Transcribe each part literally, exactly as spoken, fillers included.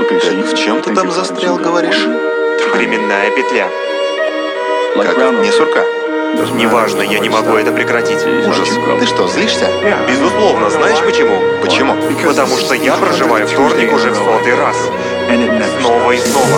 Так в чем ты там застрял, говоришь? Временная петля. Как? Не сурка? Неважно, я не могу это прекратить. Ужас. Ты что, злишься? Безусловно, знаешь почему? Почему? Потому что я проживаю вторник уже в сотый раз. Снова и снова.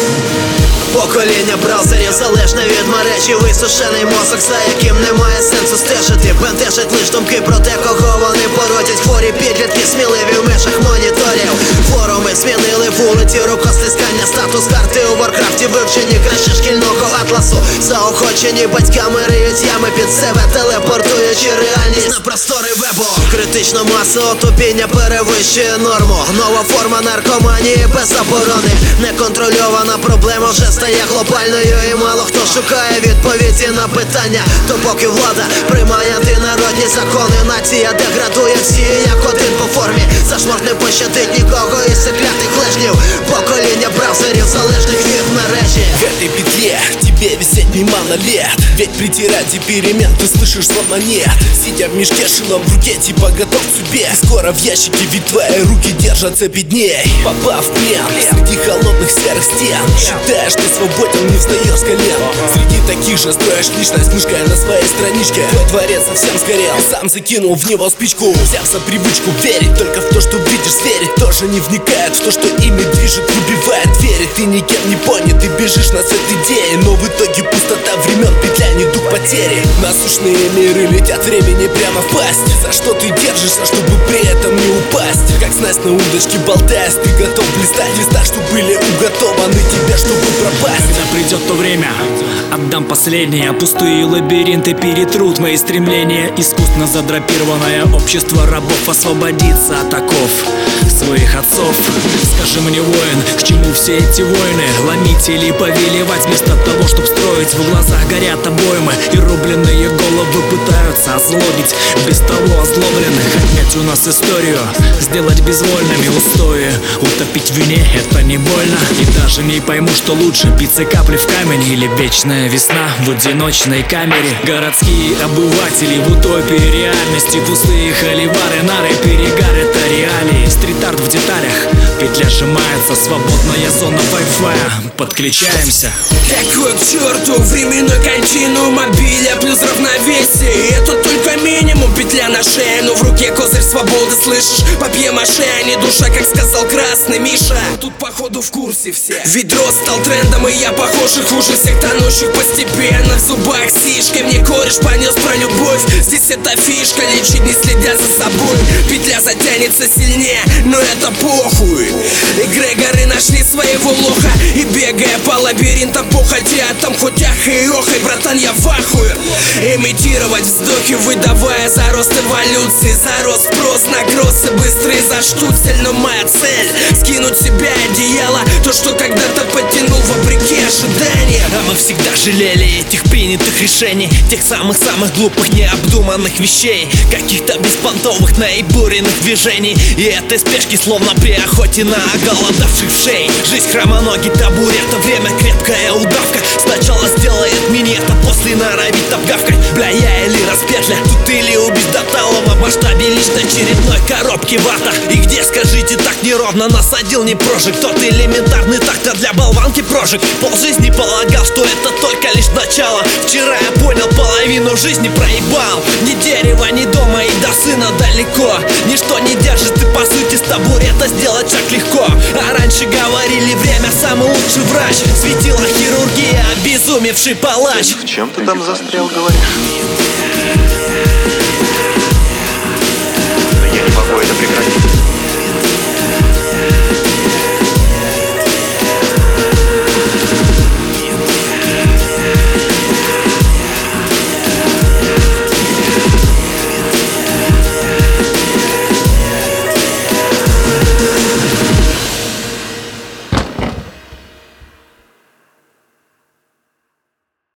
Покоління браузерів залежне від мережі. Висушений мозок, за яким немає сенсу стежити. Бентежать лиш думки про те, кого вони породять. Хворі підлітки, сміливі в межах моніторів. Форуми змінили вулиці, рукостискання, статус карти у Варкрафті, вивчені краще шкільного атласу. Заохочені батьками риють ями під себе, телепортуючи реальність на простори вебу. Критична маса отупіння перевищує норму. Нова форма наркоманії без заборони. Неконтрольована проблема вже стає глобальною, і мало хто шукає відповіді на питання. То поки влада приймає антинародні закони, нація деградує всі як один по формі. Зашморт не пощадить нікого із цих клятих лежнів. Покоління браузерів залежних від мережі. В этой петле тебе висеть немало лет. Ведь при ради перемен ты слышишь словно нет. Сидя в мешке, шилом в руке, типа готов к судьбе. Скоро в ящике ведь твои руки держатся бедней. Попав в плен среди холодных серых стен, считаешь, ты свободен, не встаешь с колен. Среди таких же строишь личность мышкой на своей страничке. Твой дворец совсем сгорел, сам закинул в него спичку. Взяв за привычку верить только в то, что видишь, верить тоже не вникает в то, что ими движет, убивает. Верить ты никем не понят, ты бежишь на свет идеи, но в итоге пустота времен, петля, не дух потери. Насущные миры летят времени прямо в пасть. За что ты держишься, чтобы при этом не упасть? Как снасть на удочке болтаясь, ты готов блистать. Листа, что были уготованы тебе, чтобы пропасть. Когда придет то время, отдам последнее. Пустые лабиринты перетрут мои стремления. Искусственно задрапированное общество рабов освободится от оков своих отцов. Скажи мне, воин, к чему все эти войны? Ломить или повелевать вместо того, чтоб строить? В глазах горят обоймы, и рубленные головы пытаются озлобить без того озлобленных. Отнять у нас историю, сделать безвольными устои. Утопить в вине — это не больно. И даже не пойму, что лучше, биться капли в камень или вечная весна в одиночной камере. Городские обыватели в утопии реальности, пустые холивары, нары, перегар — это реалии. Стрит-арт в деталях, петля сжимается, свободная зона Wi-Fi. Подключаемся. Какой к черту временной континуум мобиля плюс равновесие. И это только минимум, петля на шее, но в руке козырь свободы, слышишь? Папье-маше, а не душа, как сказал красный Миша. Тут походу в курсе все. Ведро стал трендом, и я похож и хуже всех тонущих постепенно. В зубах сишка, мне кореш понес про любовь. Здесь это фишка, лечить не следя за собой. Петля затянется сильнее, но это похуй. Эгрегоры нашли своего лоха, и бегая по лабиринтам похотя, там хоть ах и охай, братан, я в ахуе. Имитировать вздохи, выдавая за рост эволюции, за рост спрос на кроссы, быстрый за штуцель. Но моя цель — скинуть с себя одеяло, то, что когда-то подтянул вопреки ожиданиям. А мы всегда жалели этих принятых решений, тех самых-самых глупых, необдуманных вещей, каких-то беспонтовых, наибуренных движений. И этой спешки, словно при охоте на оголодавших вшей. Жизнь хромоногий табурета, время крепкая удавка. Сначала сделает минет, а после норовит обгавкать. Бля, я или распетля, тут или убить до талого в масштабе личной очередной коробки вата. И где, скажите, так неровно насадил не прожиг? Тот элементарный так-то для болванки прожиг. Полжизни полагал, что это только лишь начало. Вчера я понял, половину жизни проебал. Ни дерева, ни дома, и до сына далеко. Ничто не держит, и по сути с табурета сделать шаг легко. А раньше говорили, время самый лучший врач. Светила хирургия, обезумевший палач. В чем ты там застрял, говоришь? Но я не могу это прекратить.